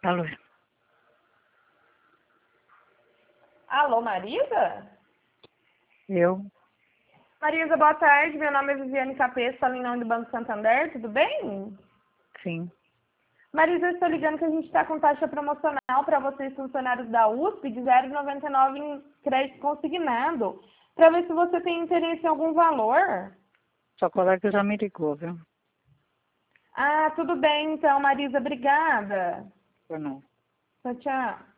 Alô? Alô, Marisa? Eu? Marisa, boa tarde. Meu nome é Viviane Capês, falo em nome do Banco Santander, tudo bem? Sim. Marisa, eu estou ligando que a gente está com taxa promocional para vocês funcionários da USP de 0,99 em crédito consignado, para ver se você tem interesse em algum valor. Sua colega já me ligou, viu? Ah, tudo bem então, Marisa, obrigada. Ou não? Tchau, tchau.